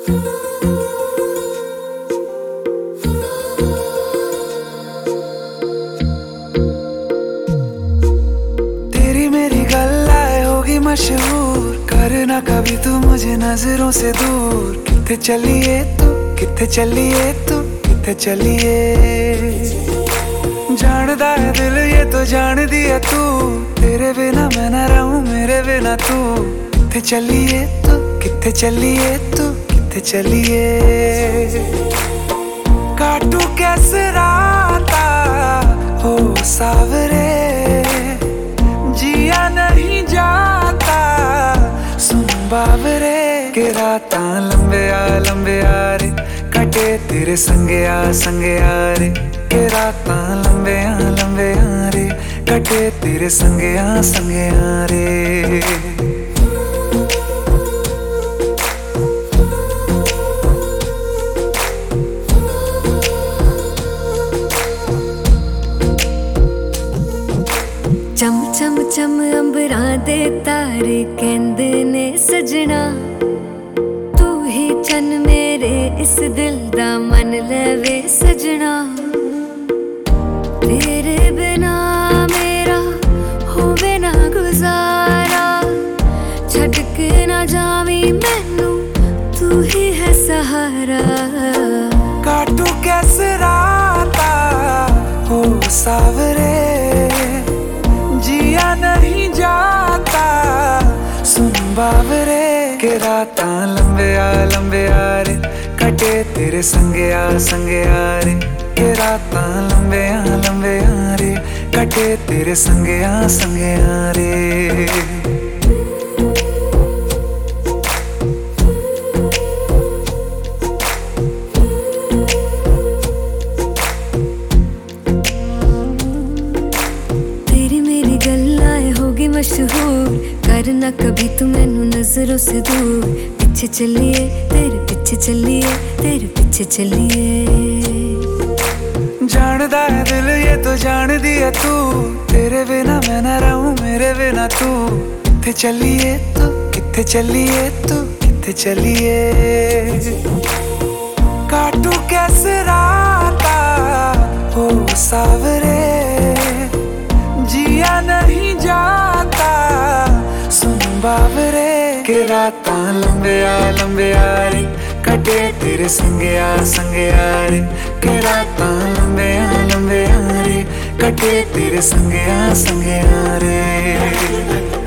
तेरी मेरी गल्लाए होगी मशहूर, करना कभी तू मुझे नजरों से दूर। किथे चलिए तू, किथे चलिए तू, किथे चलिए। जानदा है दिल ये तो जान दिया तू, तेरे बिना मैं ना रहूं मेरे बिना तू। किथे चलिए तू, किथे चलिए तू, किथे चलिए। काटू कैसे राता हो सावरे, जिया नहीं जाता सुन बावरे। के रातां लंबे आ रे, कटे तेरे संगे आ रे। के रातां लंबे आ रे, कटे तेरे संगे आ रे। चम चम चम अंबरां दे तारे कहंदे ने सजना, तू ही चन मेरे इस दिल दा मन लवे सजना। तेरे बिना मेरा होवे ना गुजारा, छड़ के ना जावी मैनू तू ही है सहारा। काटू कैसे राता हो सावरे, जिया नहीं जाता सुन बावरे। के रातां लंबे आ रे, कटे तेरे संगे आ रे। के रातां लंबे आ रे, कटे तेरे संगे आ रे। मशहूर करना कभी तू मैनू नजरों से दूर। पीछे चलिए तेरे पीछे चलिए, तेरे पीछे चलिए। जानदा है दिल ये तो जान दिया तू, तेरे बिना मैं ना रहूं मेरे बिना तू। किथे चलिए तू, किथे चलिए तू, किथे चलिए। काटू कैसे राता हो सावरे, जिया नहीं जाता सुन बावरे। के रातां लंबे आ रे, कटे तेरे संगे आ रे। के रातां लंबे आ रे, कटे तेरे संगे आ रे।